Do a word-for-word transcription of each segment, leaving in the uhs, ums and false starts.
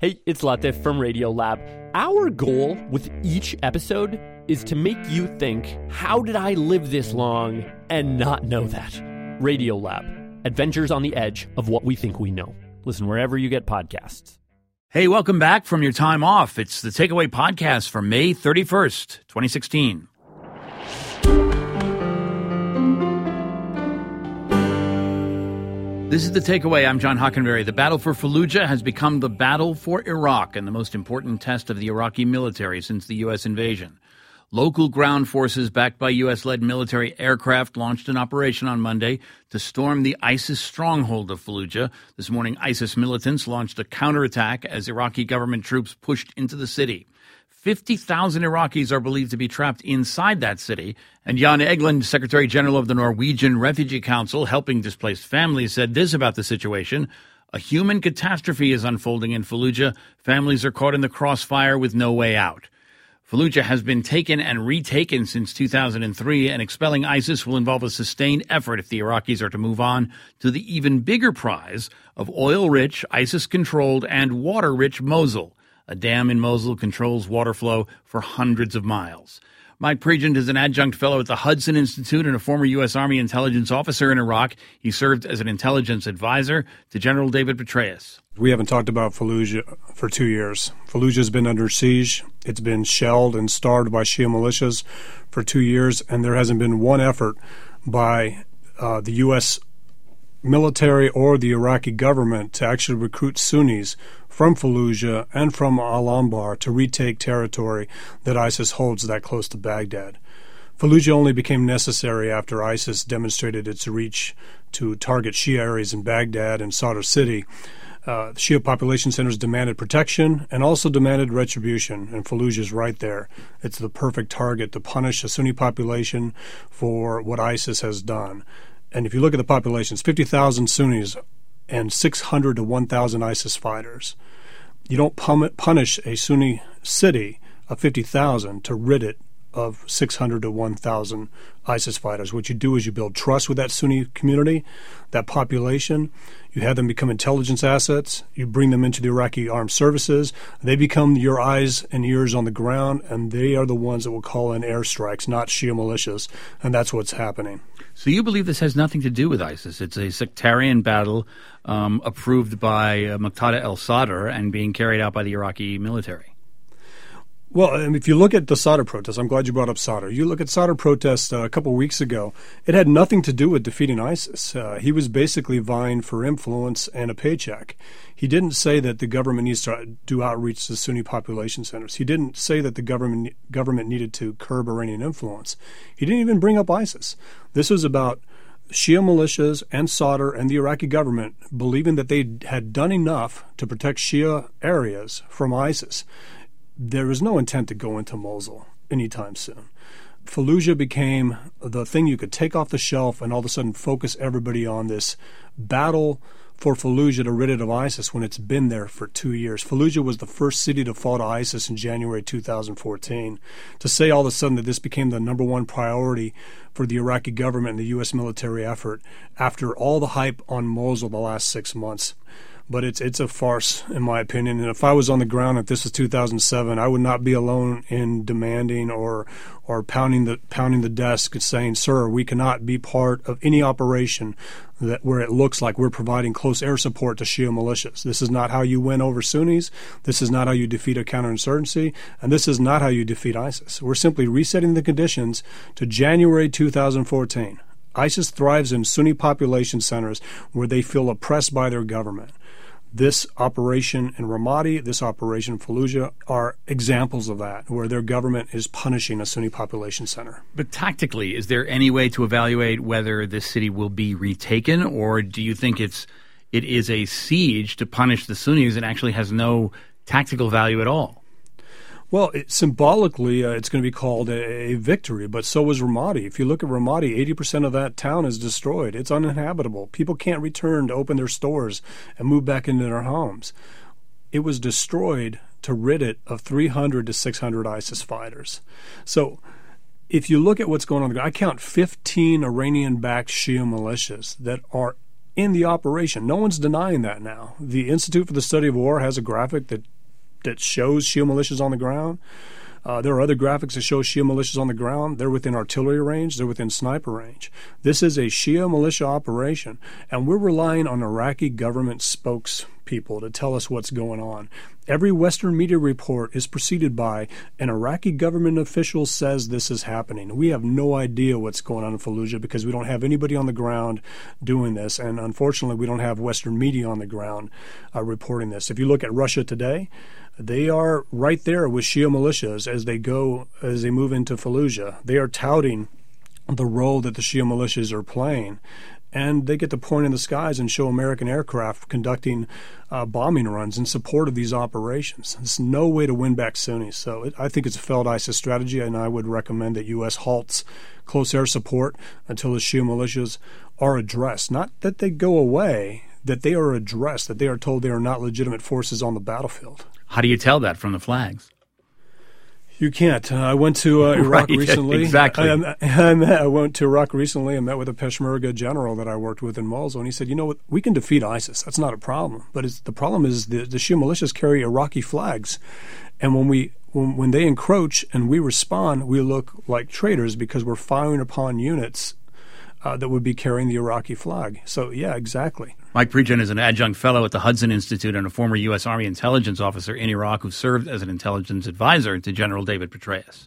Hey, it's Latif from Radiolab. Our goal with each episode is to make you think, how did I live this long and not know that? Radiolab, adventures on the edge of what we think we know. Listen wherever you get podcasts. Hey, welcome back from your time off. It's the Takeaway Podcast for May thirty-first, twenty sixteen. This is The Takeaway. I'm John Hockenberry. The battle for Fallujah has become the battle for Iraq and the most important test of the Iraqi military since the U S invasion. Local ground forces backed by U S-led military aircraft launched an operation on Monday to storm the ISIS stronghold of Fallujah. This morning, ISIS militants launched a counterattack as Iraqi government troops pushed into the city. fifty thousand Iraqis are believed to be trapped inside that city. And Jan Egeland, Secretary General of the Norwegian Refugee Council, helping displaced families, said this about the situation. A human catastrophe is unfolding in Fallujah. Families are caught in the crossfire with no way out. Fallujah has been taken and retaken since two thousand three, and expelling ISIS will involve a sustained effort if the Iraqis are to move on to the even bigger prize of oil-rich, ISIS-controlled, and water-rich Mosul. A dam in Mosul controls water flow for hundreds of miles. Mike Pregent is an adjunct fellow at the Hudson Institute and a former U S. Army intelligence officer in Iraq. He served as an intelligence advisor to General David Petraeus. We haven't talked about Fallujah for two years. Fallujah has been under siege. It's been shelled and starved by Shia militias for two years, and there hasn't been one effort by uh, the U S military or the Iraqi government to actually recruit Sunnis from Fallujah and from Al-Anbar to retake territory that ISIS holds that close to Baghdad. Fallujah only became necessary after ISIS demonstrated its reach to target Shia areas in Baghdad and Sadr City. Uh, Shia population centers demanded protection and also demanded retribution, and Fallujah is right there. It's the perfect target to punish the Sunni population for what ISIS has done. And if you look at the population, it's fifty thousand Sunnis and six hundred to one thousand ISIS fighters. You don't punish a Sunni city of fifty thousand to rid it of six hundred to one thousand ISIS fighters. What you do is you build trust with that Sunni community, that population. You have them become intelligence assets. You bring them into the Iraqi armed services. They become your eyes and ears on the ground, and they are the ones that will call in airstrikes, not Shia militias, and that's what's happening. So you believe this has nothing to do with ISIS? It's a sectarian battle um, approved by uh, Muqtada al-Sadr and being carried out by the Iraqi military. Well, if you look at the Sadr protests, I'm glad you brought up Sadr. You look at Sadr protests uh, a couple of weeks ago, it had nothing to do with defeating ISIS. Uh, he was basically vying for influence and a paycheck. He didn't say that the government needs to do outreach to Sunni population centers. He didn't say that the government government needed to curb Iranian influence. He didn't even bring up ISIS. This was about Shia militias and Sadr and the Iraqi government believing that they had done enough to protect Shia areas from ISIS. There was no intent to go into Mosul anytime soon. Fallujah became the thing you could take off the shelf and all of a sudden focus everybody on this battle for Fallujah to rid it of ISIS when it's been there for two years. Fallujah was the first city to fall to ISIS in January two thousand fourteen. To say all of a sudden that this became the number one priority for the Iraqi government and the U S military effort after all the hype on Mosul the last six months. But it's it's a farce, in my opinion. And if I was on the ground, if this was two thousand seven, I would not be alone in demanding or or pounding the pounding the desk and saying, "Sir, we cannot be part of any operation that where it looks like we're providing close air support to Shia militias. This is not how you win over Sunnis. This is not how you defeat a counterinsurgency, and this is not how you defeat ISIS. We're simply resetting the conditions to January two thousand fourteen." ISIS thrives in Sunni population centers where they feel oppressed by their government. This operation in Ramadi, this operation in Fallujah are examples of that, where their government is punishing a Sunni population center. But tactically, is there any way to evaluate whether this city will be retaken, or do you think it's it is a siege to punish the Sunnis and actually has no tactical value at all? Well, it, symbolically, uh, it's going to be called a, a victory, but so was Ramadi. If you look at Ramadi, eighty percent of that town is destroyed. It's uninhabitable. People can't return to open their stores and move back into their homes. It was destroyed to rid it of three hundred to six hundred ISIS fighters. So if you look at what's going on, I count fifteen Iranian-backed Shia militias that are in the operation. No one's denying that now. The Institute for the Study of War has a graphic that, that shows Shia militias on the ground. Uh, there are other graphics that show Shia militias on the ground. They're within artillery range. They're within sniper range. This is a Shia militia operation, and we're relying on Iraqi government spokespeople to tell us what's going on. Every Western media report is preceded by an Iraqi government official says this is happening. We have no idea what's going on in Fallujah because we don't have anybody on the ground doing this, and unfortunately we don't have Western media on the ground uh, reporting this. If you look at Russia Today, they are right there with Shia militias as they go, as they move into Fallujah. They are touting the role that the Shia militias are playing, and they get to point in the skies and show American aircraft conducting uh, bombing runs in support of these operations. There's no way to win back Sunnis. So it, I think it's a failed ISIS strategy, and I would recommend that U S halts close air support until the Shia militias are addressed. Not that they go away, that they are addressed, that they are told they are not legitimate forces on the battlefield. How do you tell that from the flags? You can't. Uh, I went to uh, Iraq right, recently. Exactly. I, I, met, I went to Iraq recently and met with a Peshmerga general that I worked with in Mosul, and he said, you know what, we can defeat ISIS. That's not a problem. But it's, the problem is the, the Shia militias carry Iraqi flags. And when we when, when they encroach and we respond, we look like traitors because we're firing upon units uh, that would be carrying the Iraqi flag. So, yeah, exactly. Mike Pregent is an adjunct fellow at the Hudson Institute and a former U S. Army intelligence officer in Iraq who served as an intelligence advisor to General David Petraeus.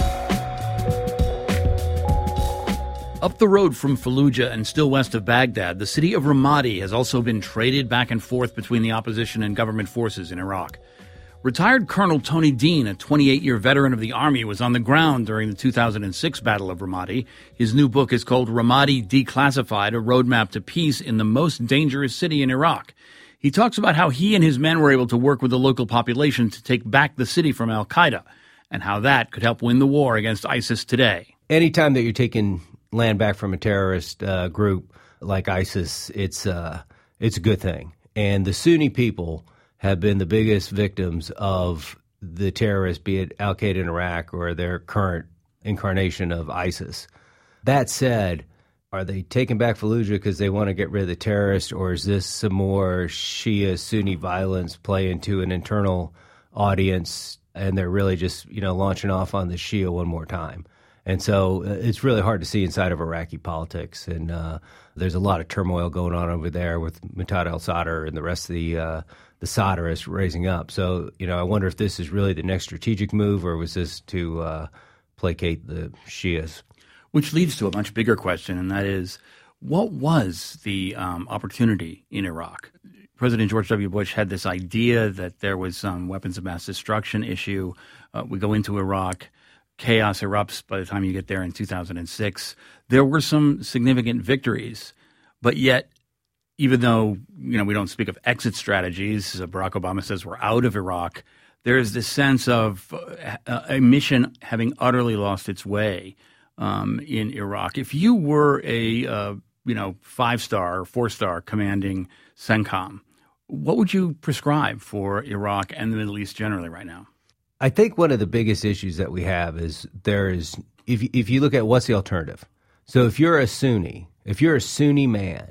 Up the road from Fallujah and still west of Baghdad, the city of Ramadi has also been traded back and forth between the opposition and government forces in Iraq. Retired Colonel Tony Dean, a twenty-eight-year veteran of the Army, was on the ground during the two thousand six Battle of Ramadi. His new book is called Ramadi Declassified, A Roadmap to Peace in the Most Dangerous City in Iraq. He talks about how he and his men were able to work with the local population to take back the city from al-Qaeda and how that could help win the war against ISIS today. Anytime that you're taking land back from a terrorist uh, group like ISIS, it's, uh, it's a good thing. And the Sunni people have been the biggest victims of the terrorists, be it al-Qaeda in Iraq or their current incarnation of ISIS. That said, are they taking back Fallujah because they want to get rid of the terrorists, or is this some more Shia-Sunni violence play into an internal audience, and they're really just, you know, launching off on the Shia one more time? And so uh, it's really hard to see inside of Iraqi politics, and uh, there's a lot of turmoil going on over there with Muqtada al-Sadr and the rest of the uh, the Sadrists raising up. So, you know, I wonder if this is really the next strategic move, or was this to uh, placate the Shias? Which leads to a much bigger question, and that is, what was the um, opportunity in Iraq? President George W. Bush had this idea that there was some weapons of mass destruction issue. Uh, we go into Iraq. Chaos erupts by the time you get there in two thousand six. There were some significant victories, but yet, even though, you know, we don't speak of exit strategies, Barack Obama says we're out of Iraq, there is this sense of uh, a mission having utterly lost its way um, in Iraq. If you were a, uh, you know, five-star or four-star commanding CENTCOM, what would you prescribe for Iraq and the Middle East generally right now? I think one of the biggest issues that we have is there is, if, if you look at what's the alternative. So if you're a Sunni, if you're a Sunni man,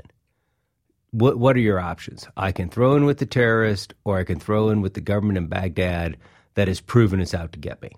what what are your options? I can throw in with the terrorist, or I can throw in with the government in Baghdad that has proven it's out to get me.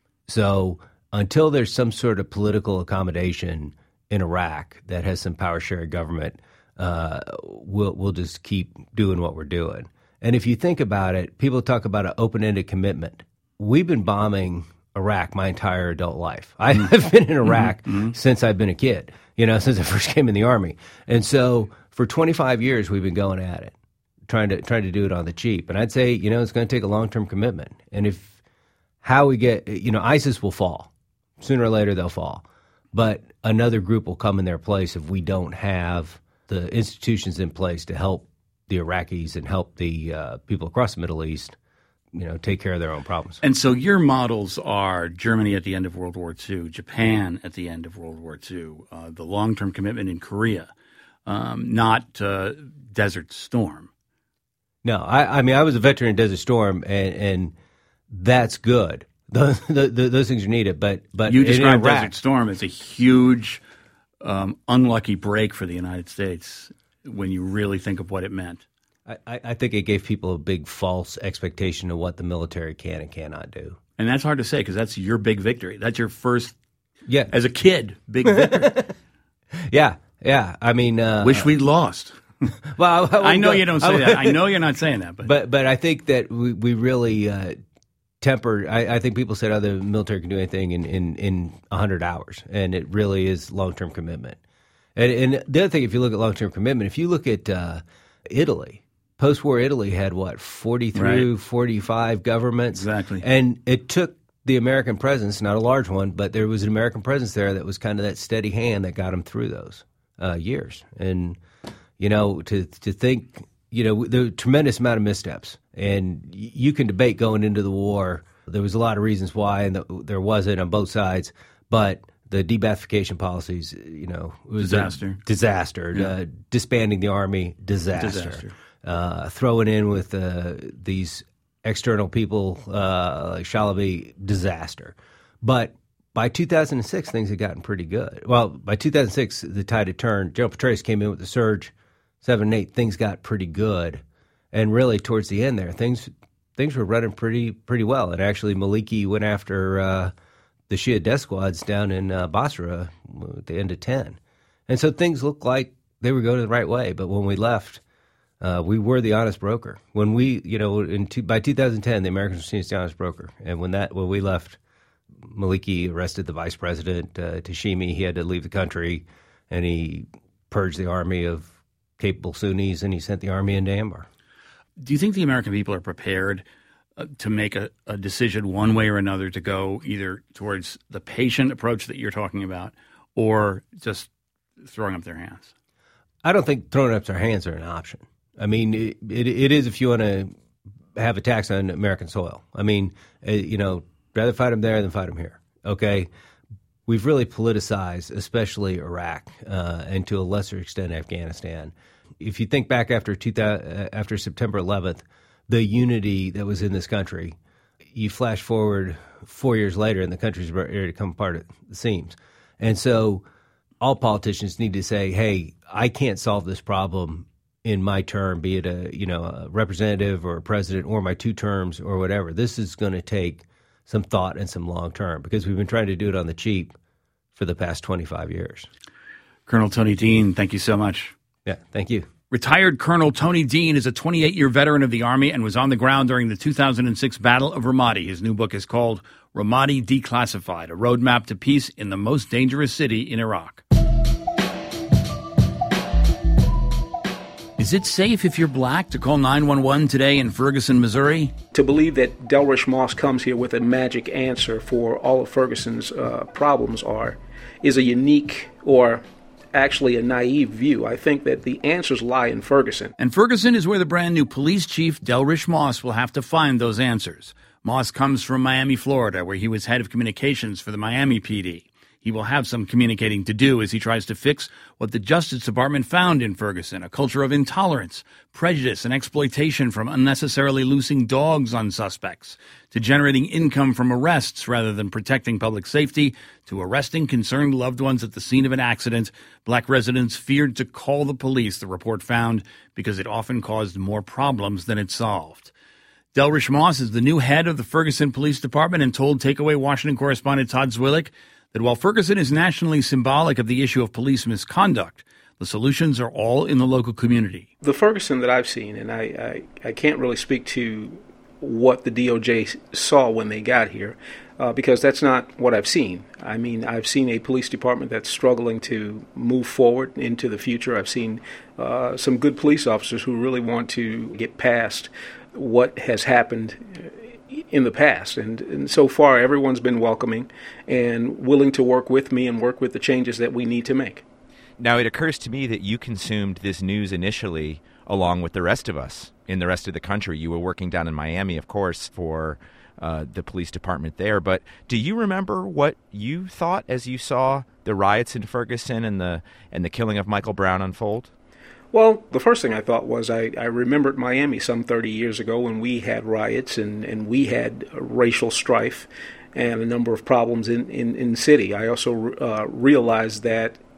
So until there's some sort of political accommodation in Iraq that has some power sharing government, uh, we'll we'll just keep doing what we're doing. And if you think about it, people talk about an open-ended commitment. We've been bombing Iraq my entire adult life. I've been in Iraq mm-hmm. since I've been a kid, you know, since I first came in the Army. And so for twenty-five years, we've been going at it, trying to trying to do it on the cheap. And I'd say, you know, it's going to take a long-term commitment. And if how we get, you know, ISIS will fall. Sooner or later, they'll fall. But another group will come in their place if we don't have the institutions in place to help the Iraqis and help the uh, people across the Middle East, you know, take care of their own problems. And so your models are Germany at the end of World War Two, Japan at the end of World War Two, uh, the long-term commitment in Korea, um, not uh, Desert Storm. No, I, I mean, I was a veteran in Desert Storm, and, and that's good. Those, the, the, those things are needed. But, but you describe Iraq, Desert Storm as a huge, um, unlucky break for the United States. when you really think of what it meant? I, I think it gave people a big false expectation of what the military can and cannot do. And that's hard to say because that's your big victory. That's your first, yeah, as a kid, big victory. yeah, yeah. I mean, uh, wish we'd lost. Well, I, I, I know go, you don't say I, that. I know you're not saying that, but but, but I think that we we really uh, tempered. I, I think people said, "Oh, the military can do anything in in in a hundred hours," and it really is long term commitment. And, and the other thing, if you look at long term commitment, if you look at uh, Italy. Post-war Italy had, what, forty-three, right. forty-five governments? Exactly. And it took the American presence, not a large one, but there was an American presence there that was kind of that steady hand that got them through those uh, years. And, you know, to to think, you know, there were a tremendous amount of missteps. And you can debate going into the war. There was a lot of reasons why, and the, there wasn't on both sides. But the de-Ba'athification policies, you know, it was disaster. A disaster. Yeah. Uh, disbanding the army, disaster. Disaster. Uh, throwing in with uh, these external people uh, like Chalabi, disaster. But by two thousand six, things had gotten pretty good. Well, by two thousand six, the tide had turned. General Petraeus came in with the surge, seven and eight. Things got pretty good, and really towards the end there, things things were running pretty pretty well. And actually, Maliki went after uh, the Shia death squads down in uh, Basra at the end of ten, and so things looked like they were going the right way. But when we left. Uh, we were the honest broker. When we, you know, in two, by two thousand ten, the Americans were seen as the honest broker. And when that, when we left, Maliki arrested the vice president, uh, Tashimi. He had to leave the country, and he purged the army of capable Sunnis, and he sent the army into Anbar. Do you think the American people are prepared uh, to make a, a decision one way or another to go either towards the patient approach that you're talking about or just throwing up their hands? I don't think throwing up their hands are an option. I mean, it, it, it is if you want to have attacks on American soil. I mean, uh, you know, rather fight them there than fight them here. Okay, we've really politicized, especially Iraq, uh, and to a lesser extent Afghanistan. If you think back after two thousand, uh, after September eleventh, the unity that was in this country, you flash forward four years later, and the country's ready to come apart at the seams. And so, all politicians need to say, "Hey, I can't solve this problem." In my term, be it a you know a representative or a president or my two terms or whatever, this is going to take some thought and some long term because we've been trying to do it on the cheap for the past twenty-five years. Colonel Tony Dean, thank you so much. Yeah, thank you. Retired Colonel Tony Dean is a twenty-eight-year veteran of the Army and was on the ground during the two thousand six Battle of Ramadi. His new book is called Ramadi Declassified, a roadmap to peace in the most dangerous city in Iraq. Is it safe if you're black to call nine one one today in Ferguson, Missouri? To believe that Delrish Moss comes here with a magic answer for all of Ferguson's uh, problems are is a unique or actually a naive view. I think that the answers lie in Ferguson. And Ferguson is where the brand new police chief, Delrish Moss, will have to find those answers. Moss comes from Miami, Florida, where he was head of communications for the Miami P D. He will have some communicating to do as he tries to fix what the Justice Department found in Ferguson, a culture of intolerance, prejudice, and exploitation from unnecessarily loosing dogs on suspects, to generating income from arrests rather than protecting public safety, to arresting concerned loved ones at the scene of an accident. Black residents feared to call the police, the report found, because it often caused more problems than it solved. Delrish Moss is the new head of the Ferguson Police Department and told Takeaway Washington correspondent Todd Zwillich that while Ferguson is nationally symbolic of the issue of police misconduct, the solutions are all in the local community. The Ferguson that I've seen, and I, I, I can't really speak to what the D O J saw when they got here, uh, because that's not what I've seen. I mean, I've seen a police department that's struggling to move forward into the future. I've seen uh, some good police officers who really want to get past what has happened in the past. And, and so far, everyone's been welcoming and willing to work with me and work with the changes that we need to make. Now, it occurs to me that you consumed this news initially along with the rest of us in the rest of the country. You were working down in Miami, of course, for uh, the police department there. But do you remember what you thought as you saw the riots in Ferguson and the and the killing of Michael Brown unfold? Well, the first thing I thought was I, I remembered Miami some thirty years ago when we had riots and, and we had racial strife and a number of problems in, in, in the city. I also uh, realized that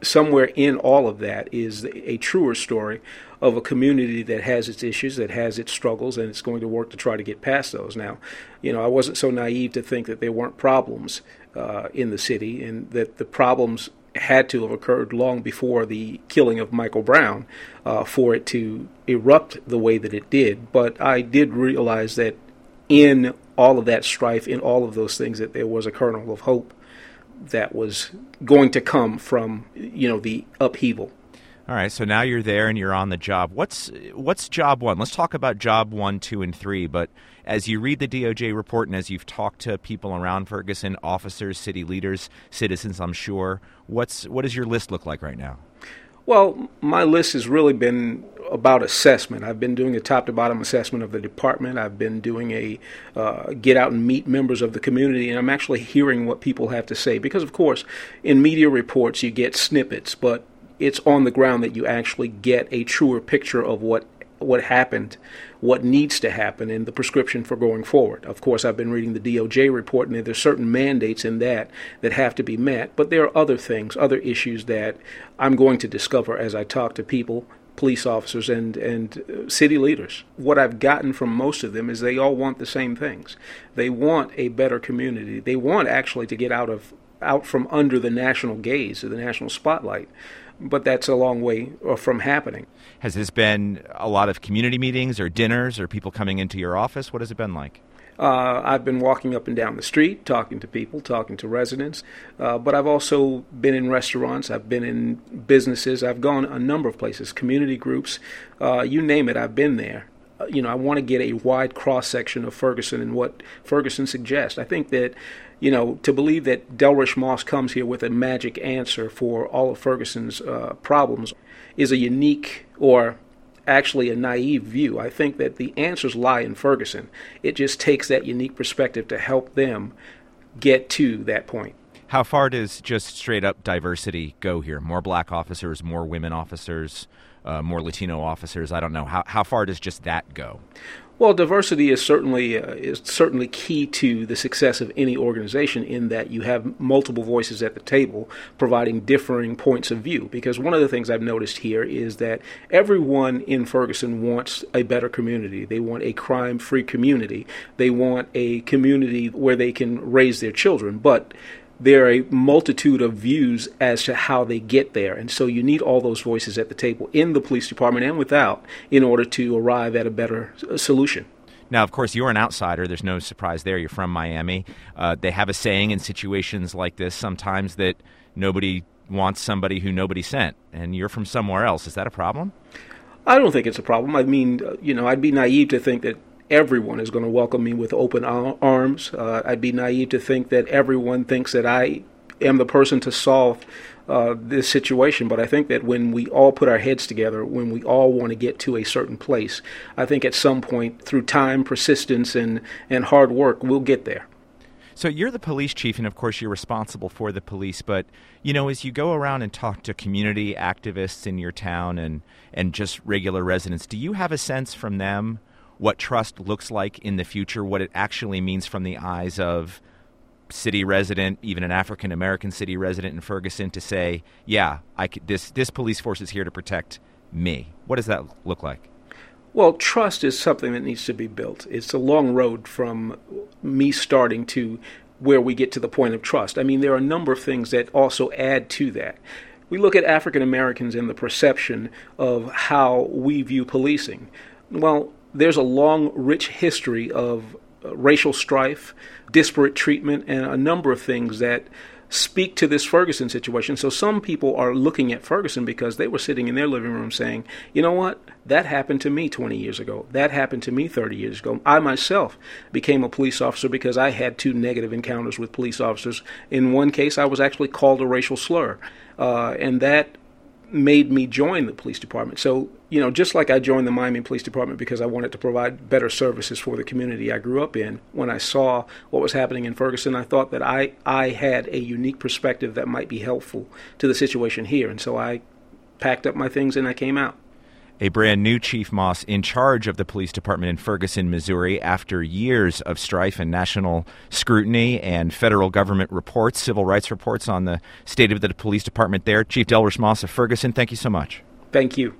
somewhere in all of that is a truer story of a community that has its issues, that has its struggles, and it's going to work to try to get past those. Now, you know, I wasn't so naive to think that there weren't problems uh, in the city, and that the problems had to have occurred long before the killing of Michael Brown uh, for it to erupt the way that it did. But I did realize that in all of that strife, in all of those things, that there was a kernel of hope that was going to come from, you know, the upheaval. All right, so now you're there and you're on the job. What's what's job one? Let's talk about job one, two, and three. But as you read the D O J report and as you've talked to people around Ferguson, officers, city leaders, citizens, I'm sure, what's what does your list look like right now? Well, my list has really been about assessment. I've been doing a top-to-bottom assessment of the department. I've been doing a uh, get out and meet members of the community, and I'm actually hearing what people have to say. Because, of course, in media reports you get snippets, but it's on the ground that you actually get a truer picture of what what happened, what needs to happen, and the prescription for going forward. Of course, I've been reading the D O J report, and there's certain mandates in that that have to be met, but there are other things, other issues that I'm going to discover as I talk to people, police officers, and, and uh, city leaders. What I've gotten from most of them is they all want the same things. They want a better community. They want actually to get out of out from under the national gaze, or the national spotlight. But that's a long way from happening. Has this been a lot of community meetings or dinners or people coming into your office? What has it been like? Uh, I've been walking up and down the street, talking to people, talking to residents. Uh, but I've also been in restaurants. I've been in businesses. I've gone a number of places, community groups. Uh, you name it, I've been there. Uh, you know, I want to get a wide cross-section of Ferguson and what Ferguson suggests. I think that, you know, to believe that Delrish Moss comes here with a magic answer for all of Ferguson's uh, problems is a unique or actually a naive view. I think that the answers lie in Ferguson. It just takes that unique perspective to help them get to that point. How far does just straight up diversity go here? More black officers, more women officers, uh, more Latino officers? I don't know. How how far does just that go? Well, diversity is certainly uh, is certainly key to the success of any organization, in that you have multiple voices at the table providing differing points of view. Because one of the things I've noticed here is that everyone in Ferguson wants a better community. They want a crime-free community. They want a community where they can raise their children. But there are a multitude of views as to how they get there. And so you need all those voices at the table in the police department and without in order to arrive at a better solution. Now, of course, you're an outsider. There's no surprise there. You're from Miami. Uh, they have a saying in situations like this sometimes that nobody wants somebody who nobody sent, and you're from somewhere else. Is that a problem? I don't think it's a problem. I mean, you know, I'd be naive to think that everyone is going to welcome me with open arms. Uh, I'd be naive to think that everyone thinks that I am the person to solve uh, this situation. But I think that when we all put our heads together, when we all want to get to a certain place, I think at some point, through time, persistence, and, and hard work, we'll get there. So you're the police chief, and of course you're responsible for the police. But, you know, as you go around and talk to community activists in your town and, and just regular residents, do you have a sense from them what trust looks like in the future, what it actually means from the eyes of city resident, even an African-American city resident in Ferguson, to say, yeah, I could, this, this police force is here to protect me? What does that look like? Well, trust is something that needs to be built. It's a long road from me starting to where we get to the point of trust. I mean, there are a number of things that also add to that. We look at African Americans and the perception of how we view policing. Well, there's a long, rich history of racial strife, disparate treatment, and a number of things that speak to this Ferguson situation. So some people are looking at Ferguson because they were sitting in their living room saying, you know what, that happened to me twenty years ago. That happened to me thirty years ago. I myself became a police officer because I had two negative encounters with police officers. In one case, I was actually called a racial slur, uh, and that made me join the police department. So, you know, just like I joined the Miami Police Department because I wanted to provide better services for the community I grew up in, when I saw what was happening in Ferguson, I thought that I, I had a unique perspective that might be helpful to the situation here. And so I packed up my things and I came out. a brand new Chief Moss in charge of the police department in Ferguson, Missouri, after years of strife and national scrutiny and federal government reports, civil rights reports on the state of the police department there. Chief Delrush Moss of Ferguson, thank you so much. Thank you.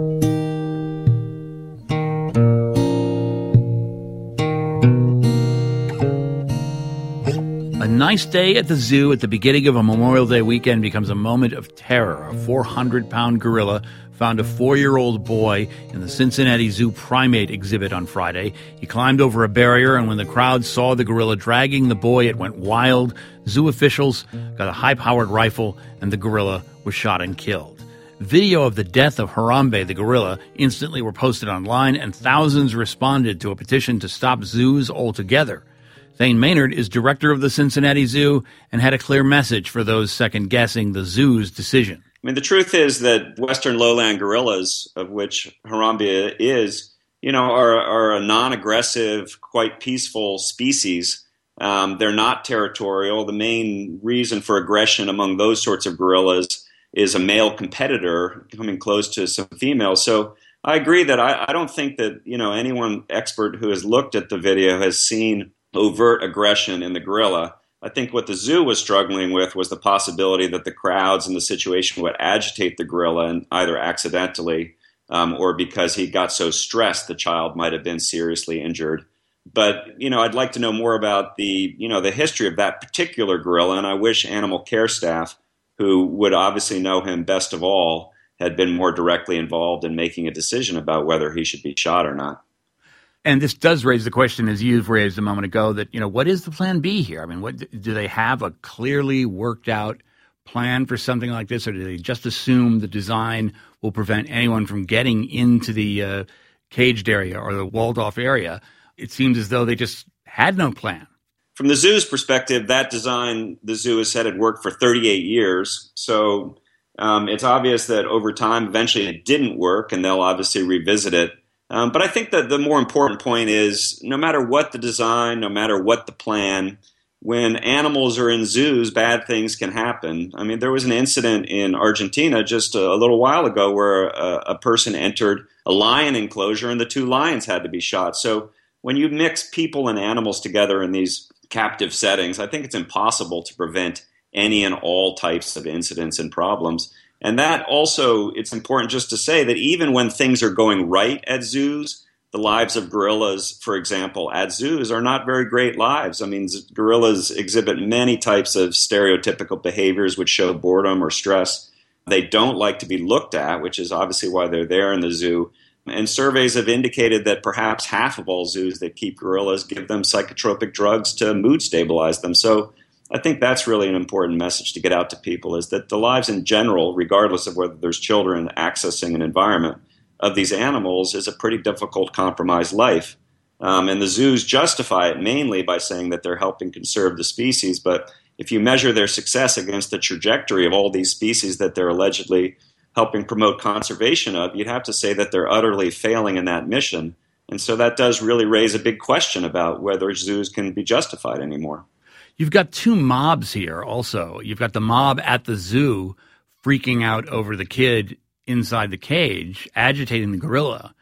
A nice day at the zoo at the beginning of a Memorial Day weekend becomes a moment of terror. A four hundred pound gorilla found a four-year-old boy in the Cincinnati Zoo primate exhibit on Friday. He climbed over a barrier, and when the crowd saw the gorilla dragging the boy, it went wild. Zoo officials got a high-powered rifle, and the gorilla was shot and killed. Video of the death of Harambe, the gorilla, instantly were posted online, and thousands responded to a petition to stop zoos altogether. Thane Maynard is director of the Cincinnati Zoo and had a clear message for those second-guessing the zoo's decision. I mean, the truth is that Western lowland gorillas, of which Harambe is, you know, are, are a non-aggressive, quite peaceful species. Um, they're not territorial. The main reason for aggression among those sorts of gorillas is a male competitor coming close to some females. So I agree that I, I don't think that, you know, anyone expert who has looked at the video has seen overt aggression in the gorilla. I think what the zoo was struggling with was the possibility that the crowds in the situation would agitate the gorilla, and either accidentally um, or because he got so stressed the child might have been seriously injured. But, you know, I'd like to know more about the, you know, the history of that particular gorilla, and I wish animal care staff, who would obviously know him best of all, had been more directly involved in making a decision about whether he should be shot or not. And this does raise the question, as you've raised a moment ago, that, you know, what is the plan B here? I mean, what do they have a clearly worked out plan for something like this, or do they just assume the design will prevent anyone from getting into the uh, caged area or the walled-off area? It seems as though they just had no plan. From the zoo's perspective, that design, the zoo has said, had worked for thirty-eight years. So um, it's obvious that over time, eventually it didn't work, and they'll obviously revisit it. Um, but I think that the more important point is, no matter what the design, no matter what the plan, when animals are in zoos, bad things can happen. I mean, there was an incident in Argentina just a, a little while ago where a, a person entered a lion enclosure and the two lions had to be shot. So when you mix people and animals together in these captive settings, I think it's impossible to prevent any and all types of incidents and problems. And that also, it's important just to say that even when things are going right at zoos, the lives of gorillas, for example, at zoos are not very great lives. I mean, gorillas exhibit many types of stereotypical behaviors which show boredom or stress. They don't like to be looked at, which is obviously why they're there in the zoo. And surveys have indicated that perhaps half of all zoos that keep gorillas give them psychotropic drugs to mood stabilize them. So I think that's really an important message to get out to people, is that the lives in general, regardless of whether there's children accessing an environment, of these animals is a pretty difficult, compromised life. Um, and the zoos justify it mainly by saying that they're helping conserve the species. But if you measure their success against the trajectory of all these species that they're allegedly helping promote conservation of, you'd have to say that they're utterly failing in that mission. And so that does really raise a big question about whether zoos can be justified anymore. You've got two mobs here also. You've got the mob at the zoo freaking out over the kid inside the cage, agitating the gorilla.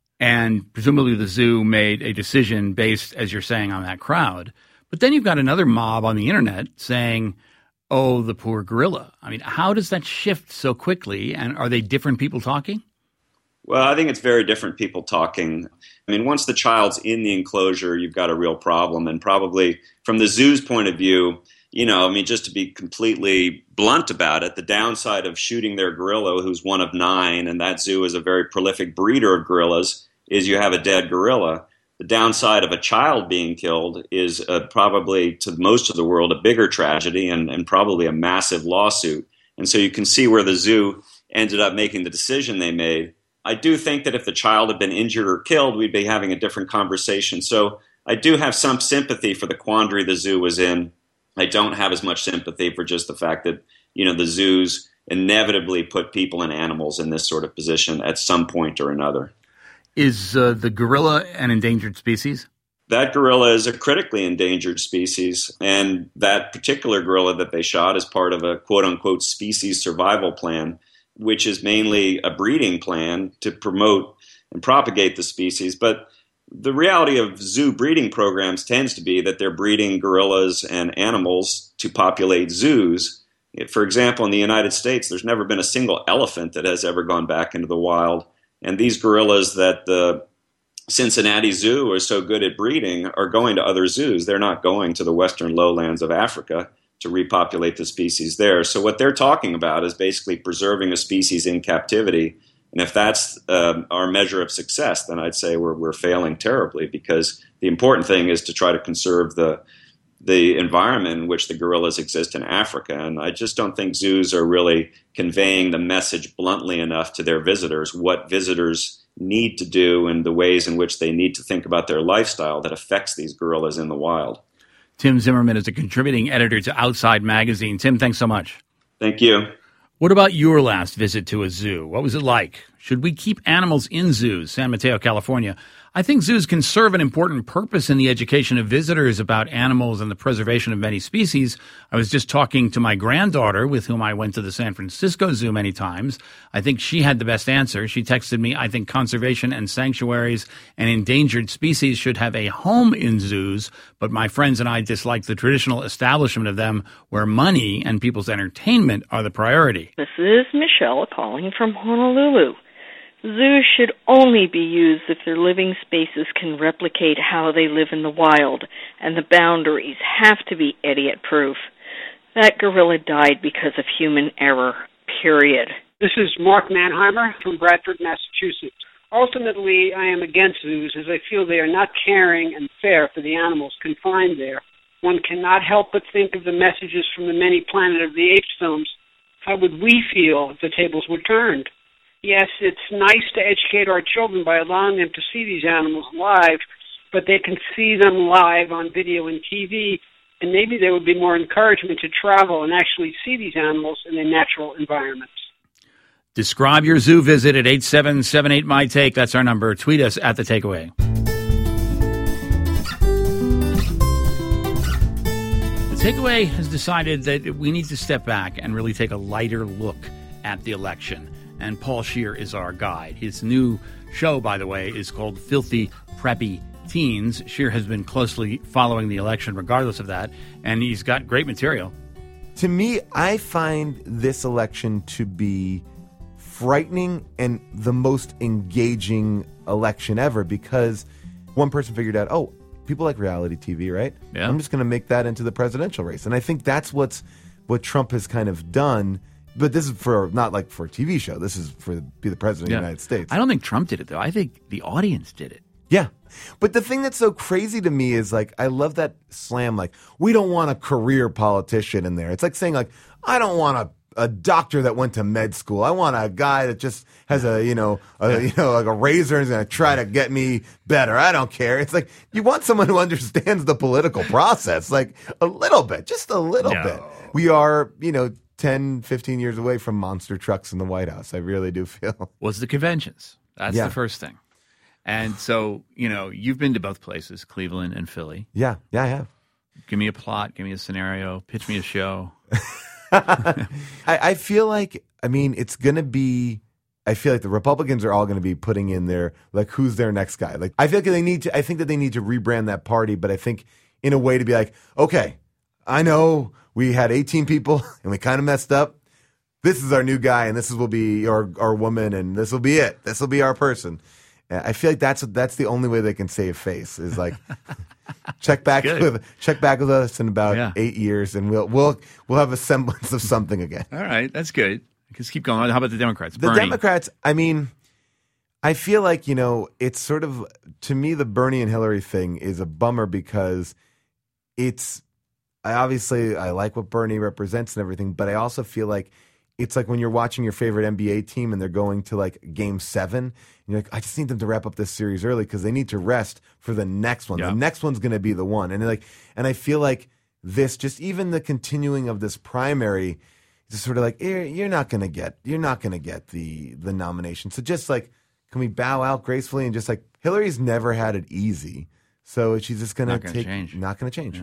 And presumably the zoo made a decision based, as you're saying, on that crowd. But then you've got another mob on the internet saying, oh, the poor gorilla. I mean, how does that shift so quickly? And are they different people talking? Well, I think it's very different people talking. I mean, once the child's in the enclosure, you've got a real problem. And probably from the zoo's point of view, you know, I mean, just to be completely blunt about it, the downside of shooting their gorilla, who's one of nine, and that zoo is a very prolific breeder of gorillas, is you have a dead gorilla. The downside of a child being killed is uh, probably, to most of the world, a bigger tragedy and, and probably a massive lawsuit. And so you can see where the zoo ended up making the decision they made. I do think that if the child had been injured or killed, we'd be having a different conversation. So I do have some sympathy for the quandary the zoo was in. I don't have as much sympathy for just the fact that, you know, the zoos inevitably put people and animals in this sort of position at some point or another. Is uh, the gorilla an endangered species? That gorilla is a critically endangered species, and that particular gorilla that they shot is part of a quote-unquote species survival plan. which is mainly a breeding plan to promote and propagate the species. But the reality of zoo breeding programs tends to be that they're breeding gorillas and animals to populate zoos. For example, in the United States, there's never been a single elephant that has ever gone back into the wild. And these gorillas that the Cincinnati Zoo is so good at breeding are going to other zoos. They're not going to the western lowlands of Africa to repopulate the species there. So what they're talking about is basically preserving a species in captivity. And if that's uh, our measure of success, then I'd say we're we're failing terribly, because the important thing is to try to conserve the the environment in which the gorillas exist in Africa. And I just don't think zoos are really conveying the message bluntly enough to their visitors, what visitors need to do and the ways in which they need to think about their lifestyle that affects these gorillas in the wild. Tim Zimmerman is a contributing editor to Outside Magazine. Tim, thanks so much. Thank you. What about your last visit to a zoo? What was it like? Should we keep animals in zoos? San Mateo, California. I think zoos can serve an important purpose in the education of visitors about animals and the preservation of many species. I was just talking to my granddaughter, with whom I went to the San Francisco Zoo many times. I think she had the best answer. She texted me, I think conservation and sanctuaries and endangered species should have a home in zoos, but my friends and I dislike the traditional establishment of them where money and people's entertainment are the priority. This is Michelle calling from Honolulu. Zoos should only be used if their living spaces can replicate how they live in the wild, and the boundaries have to be idiot-proof. That gorilla died because of human error, period. This is Mark Manheimer from Bradford, Massachusetts. Ultimately, I am against zoos as I feel they are not caring and fair for the animals confined there. One cannot help but think of the messages from the many Planet of the Apes films. How would we feel if the tables were turned? Yes, it's nice to educate our children by allowing them to see these animals live, but they can see them live on video and T V, and maybe there would be more encouragement to travel and actually see these animals in their natural environments. Describe your zoo visit at eight seven seven eight, M Y Take. That's our number. Tweet us at The Takeaway. The Takeaway has decided that we need to step back and really take a lighter look at the election. And Paul Scheer is our guide. His new show, by the way, is called Filthy Preppy Teens. Scheer has been closely following the election regardless of that, and he's got great material. To me, I find this election to be frightening and the most engaging election ever, because one person figured out, oh, people like reality T V, right? Yeah. I'm just going to make that into the presidential race. And I think that's what's what Trump has kind of done. But this is for not like for a T V show. This is for the, be the president Yeah. of the United States. I don't think Trump did it, though. I think the audience did it. Yeah. But the thing that's so crazy to me is, like, I love that slam, like, we don't want a career politician in there. It's like saying, like, I don't want a, a doctor that went to med school. I want a guy that just has a, you know, a, you know, like a razor and is going to try to get me better. I don't care. It's like, you want someone who understands the political process, like, a little bit, just a little No. bit. We are, you know, ten, fifteen years away from monster trucks in the White House. I really do feel. Was the conventions. That's Yeah. the first thing. And so, you know, you've been to both places, Cleveland and Philly. Yeah, yeah, I have. Give me a plot, give me a scenario, pitch me a show. I, I feel like, I mean, it's going to be, I feel like the Republicans are all going to be putting in their, like, who's their next guy? Like, I feel like they need to, I think that they need to rebrand that party, but I think in a way to be like, okay, I know we had eighteen people and we kind of messed up. This is our new guy, and this will be our, our woman, and this will be it. This will be our person. I feel like that's that's the only way they can save face is like check back with check back with us in about Yeah. eight years, and we'll we'll we'll have a semblance of something again. All right, that's good. Just keep going. How about the Democrats? The Bernie. Democrats, I mean, I feel like, you know, it's sort of, to me, the Bernie and Hillary thing is a bummer because it's, I obviously, I like what Bernie represents and everything, but I also feel like it's like when you're watching your favorite N B A team and they're going to like game seven, and you're like, I just need them to wrap up this series early because they need to rest for the next one. Yeah. The next one's going to be the one. And like, and I feel like this, just even the continuing of this primary, just sort of like, you're, you're not going to get, you're not going to get the the nomination. So just like, can we bow out gracefully and just like, Hillary's never had it easy, so she's just going Not to gonna take, change. not going to change. Yeah.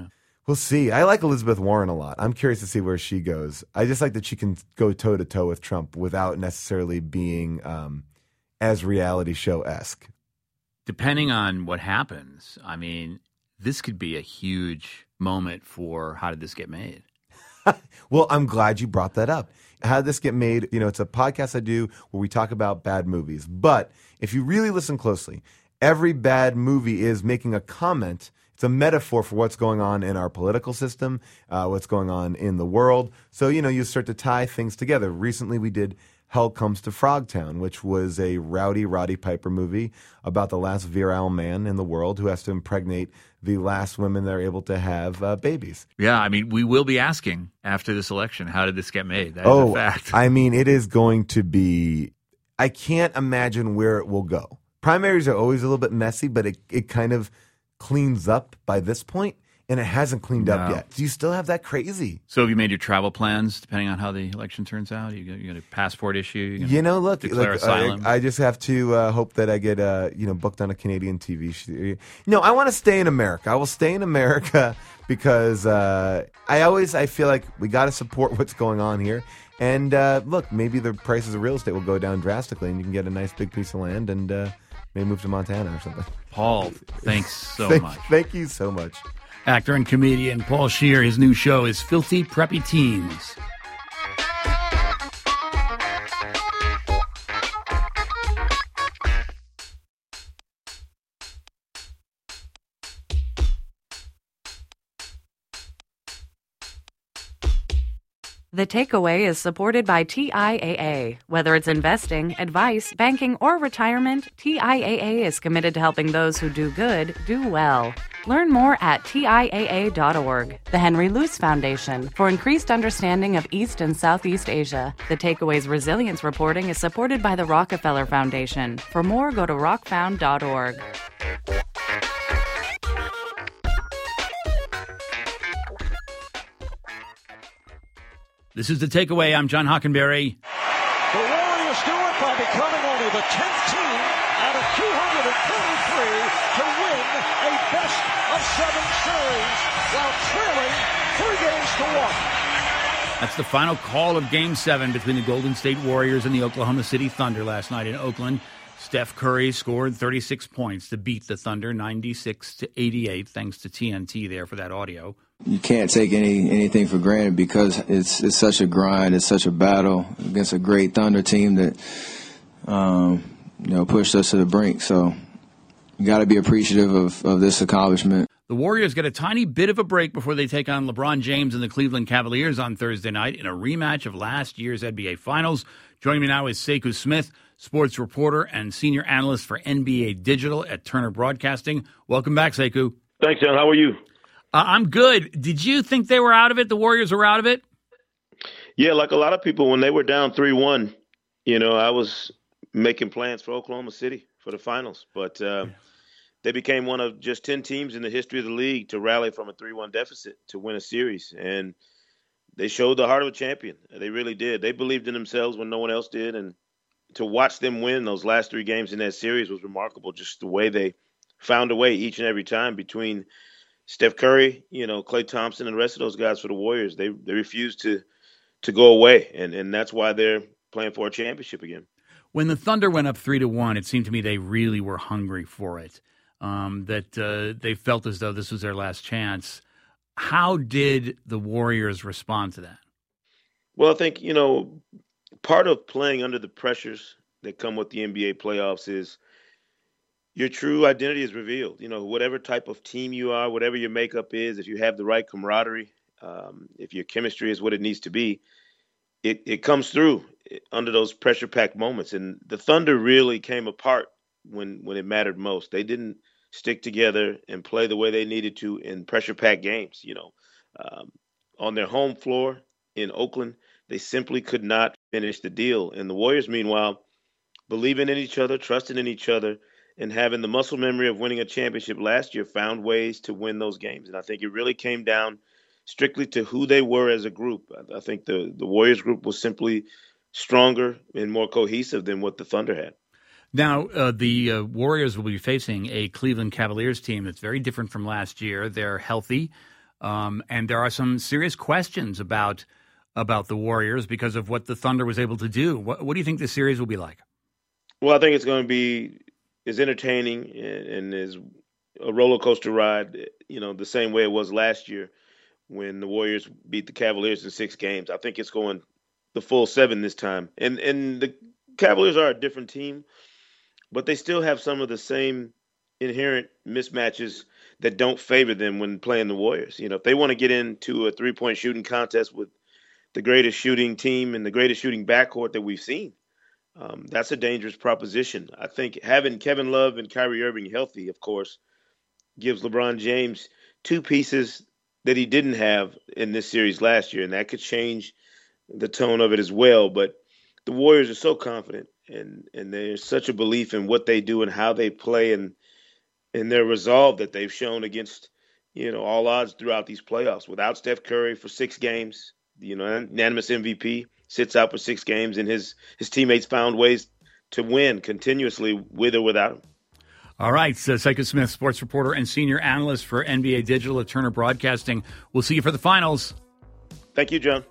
We'll see. I like Elizabeth Warren a lot. I'm curious to see where she goes. I just like that she can go toe to toe with Trump without necessarily being um, as reality show-esque. Depending on what happens, I mean, this could be a huge moment for How Did This Get Made? Well, I'm glad you brought that up. How Did This Get Made? You know, it's a podcast I do where we talk about bad movies. But if you really listen closely, every bad movie is making a comment. It's a metaphor for what's going on in our political system, uh, what's going on in the world. So, you know, you start to tie things together. Recently we did Hell Comes to Frogtown, which was a rowdy Roddy Piper movie about the last virile man in the world who has to impregnate the last women that are able to have uh, babies. Yeah, I mean, we will be asking after this election, how did this get made? That oh, is a fact. I mean, it is going to be – I can't imagine where it will go. Primaries are always a little bit messy, but it, it kind of – cleans up by this point, and it hasn't cleaned no. up yet. Do you still have that crazy? So have you made your travel plans depending on how the election turns out? You got, you got a passport issue? You know, look, declare look asylum? I, I just have to uh, hope that I get uh, you know booked on a Canadian T V show. No, I want to stay in America. I will stay in America because uh, I always I feel like we got to support what's going on here. And uh, look, maybe the prices of real estate will go down drastically, and you can get a nice big piece of land and uh, maybe move to Montana or something. Paul, thanks so thank, much. Thank you so much. Actor and comedian Paul Scheer, his new show is Filthy Preppy Teens. The Takeaway is supported by T I A A. Whether it's investing, advice, banking, or retirement, T I A A is committed to helping those who do good do well. Learn more at T I A A dot org. The Henry Luce Foundation, for increased understanding of East and Southeast Asia. The Takeaway's resilience reporting is supported by the Rockefeller Foundation. For more, go to rock found dot org. This is The Takeaway. I'm John Hockenberry. The Warriors do it by becoming only the tenth team out of two hundred thirty-three to win a best-of-seven series while trailing three games to one. That's the final call of Game seven between the Golden State Warriors and the Oklahoma City Thunder last night in Oakland. Steph Curry scored thirty-six points to beat the Thunder ninety-six to eighty-eight, thanks to T N T there for that audio. You can't take any anything for granted because it's it's such a grind, it's such a battle against a great Thunder team that um, you know pushed us to the brink. So you got to be appreciative of, of this accomplishment. The Warriors get a tiny bit of a break before they take on LeBron James and the Cleveland Cavaliers on Thursday night in a rematch of last year's N B A Finals. Joining me now is Sekou Smith, sports reporter and senior analyst for N B A Digital at Turner Broadcasting. Welcome back, Sekou. Thanks, John. How are you? Uh, I'm good. Did you think they were out of it? The Warriors were out of it? Yeah, like a lot of people, when they were down three one, you know, I was making plans for Oklahoma City for the finals. But uh, they became one of just ten teams in the history of the league to rally from a three one deficit to win a series. And they showed the heart of a champion. They really did. They believed in themselves when no one else did. And to watch them win those last three games in that series was remarkable, just the way they found a way each and every time between Steph Curry, you know, Klay Thompson, and the rest of those guys for the Warriors. They they refused to to go away, and, and that's why they're playing for a championship again. When the Thunder went up three to one, it seemed to me they really were hungry for it, um, that uh, they felt as though this was their last chance. How did the Warriors respond to that? Well, I think, you know, part of playing under the pressures that come with the N B A playoffs is your true identity is revealed. You know, whatever type of team you are, whatever your makeup is, if you have the right camaraderie, um, if your chemistry is what it needs to be, it, it comes through under those pressure-packed moments. And the Thunder really came apart when, when it mattered most. They didn't stick together and play the way they needed to in pressure-packed games. You know, um, on their home floor in Oakland, they simply could not finish the deal. And the Warriors, meanwhile, believing in each other, trusting in each other, and having the muscle memory of winning a championship last year, found ways to win those games. And I think it really came down strictly to who they were as a group. I think the, the Warriors group was simply stronger and more cohesive than what the Thunder had. Now, uh, the uh, Warriors will be facing a Cleveland Cavaliers team that's very different from last year. They're healthy. Um, and there are some serious questions about about the Warriors because of what the Thunder was able to do. What, what do you think this series will be like? Well, I think it's going to be as entertaining and, and as a roller coaster ride, you know, the same way it was last year when the Warriors beat the Cavaliers in six games. I think it's going the full seven this time. And and the Cavaliers are a different team, but they still have some of the same inherent mismatches that don't favor them when playing the Warriors. You know, if they want to get into a three-point shooting contest with the greatest shooting team and the greatest shooting backcourt that we've seen, um, that's a dangerous proposition. I think having Kevin Love and Kyrie Irving healthy, of course, gives LeBron James two pieces that he didn't have in this series last year, and that could change the tone of it as well. But the Warriors are so confident, and, and there's such a belief in what they do and how they play and and their resolve that they've shown against, you know, all odds throughout these playoffs. Without Steph Curry for six games, you know, unanimous M V P, sits out for six games, and his, his teammates found ways to win continuously with or without him. All right, so Psycho Smith, sports reporter and senior analyst for N B A Digital at Turner Broadcasting. We'll see you for the finals. Thank you, John.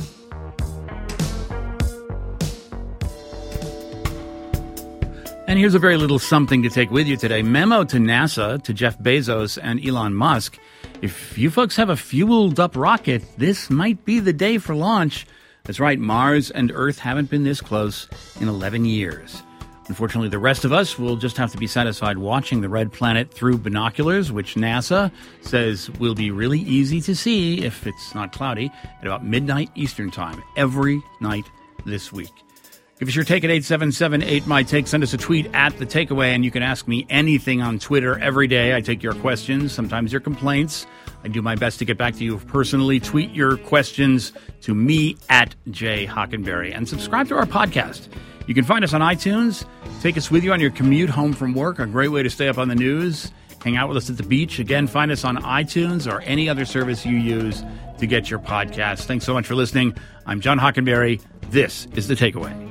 And here's a very little something to take with you today. Memo to NASA, to Jeff Bezos and Elon Musk. If you folks have a fueled-up rocket, this might be the day for launch. That's right, Mars and Earth haven't been this close in eleven years. Unfortunately, the rest of us will just have to be satisfied watching the red planet through binoculars, which NASA says will be really easy to see if it's not cloudy at about midnight Eastern time every night this week. Give us your take at eight seven seven eight my take. Send us a tweet at The Takeaway, and you can ask me anything on Twitter every day. I take your questions, sometimes your complaints. I do my best to get back to you personally. Tweet your questions to me at Jay Hockenberry, and subscribe to our podcast. You can find us on iTunes. Take us with you on your commute home from work, a great way to stay up on the news. Hang out with us at the beach. Again, find us on iTunes or any other service you use to get your podcast. Thanks so much for listening. I'm John Hockenberry. This is The Takeaway.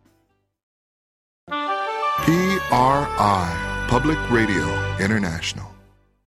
P R I, Public Radio International.